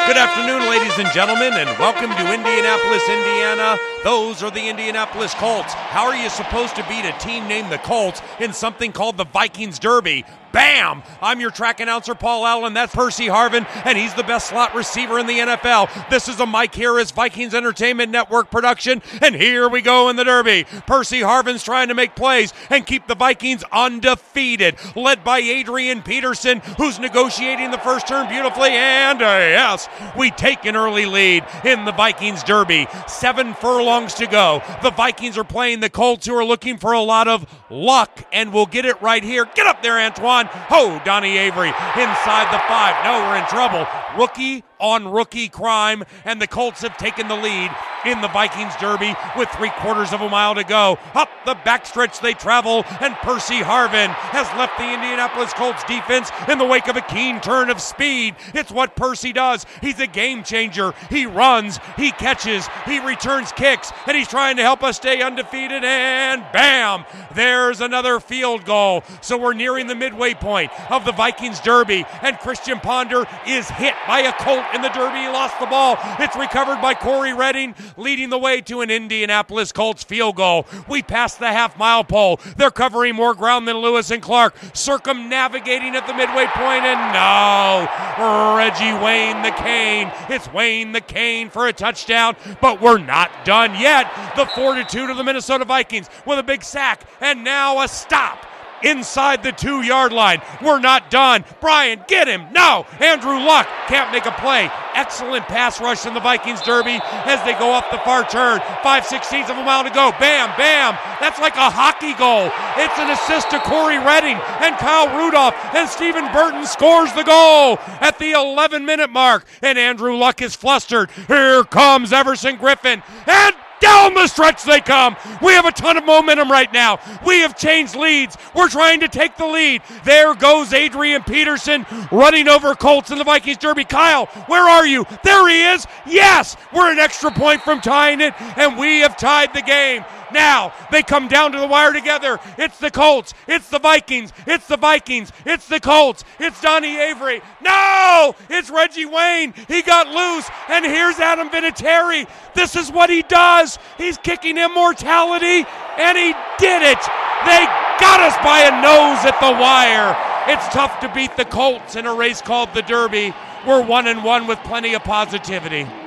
Good afternoon, ladies and gentlemen, and welcome to Indianapolis, Indiana. Those are the Indianapolis Colts. How are you supposed to beat a team named the Colts in something called the Vikings Derby? Bam! I'm your track announcer, Paul Allen. That's Percy Harvin, and he's the best slot receiver in the NFL. This is a Mike Harris Vikings Entertainment Network production, and here we go in the Derby. Percy Harvin's trying to make plays and keep the Vikings undefeated, led by Adrian Peterson, who's negotiating the first turn beautifully, and yes, we take an early lead in the Vikings Derby. 7 furlongs to go. The Vikings are playing the Colts, who are looking for a lot of luck, and we'll get it right here. Get up there, Antoine. Oh, Donnie Avery inside the 5. No, we're in trouble. Rookie on rookie crime, and the Colts have taken the lead in the Vikings Derby with 3/4 of a mile to go. Up the backstretch they travel, and Percy Harvin has left the Indianapolis Colts defense in the wake of a keen turn of speed. It's what Percy does. He's a game changer. He runs, he catches, he returns kicks, and he's trying to help us stay undefeated, and bam! There's another field goal. So we're nearing the midway point of the Vikings Derby, and Christian Ponder is hit by a Colt in the Derby. He lost the ball. It's recovered by Corey Redding, leading the way to an Indianapolis Colts field goal. We passed the half-mile pole. They're covering more ground than Lewis and Clark, circumnavigating at the midway point, and no, Reggie Wayne the Cane. It's Wayne the Cane for a touchdown, but we're not done yet. The fortitude of the Minnesota Vikings with a big sack, and now a stop inside the 2-yard line. We're not done. Brian, get him. No. Andrew Luck can't make a play. Excellent pass rush in the Vikings Derby as they go up the far turn. 5/16 of a mile to go. Bam, bam. That's like a hockey goal. It's an assist to Corey Redding and Kyle Rudolph, and Stephen Burton scores the goal at the 11-minute mark, and Andrew Luck is flustered. Here comes Everson Griffin, and down the stretch they come. We have a ton of momentum right now. We have changed leads. We're trying to take the lead. There goes Adrian Peterson running over Colts in the Vikings Derby. Kyle, where are you? There he is. Yes, we're an extra point from tying it, and we have tied the game. Now, they come down to the wire together. It's the Colts. It's the Vikings. It's the Vikings. It's the Colts. It's Donnie Avery. No! It's Reggie Wayne. He got loose. And here's Adam Vinatieri. This is what he does. He's kicking immortality, and he did it. They got us by a nose at the wire. It's tough to beat the Colts in a race called the Derby. We're 1-1 with plenty of positivity.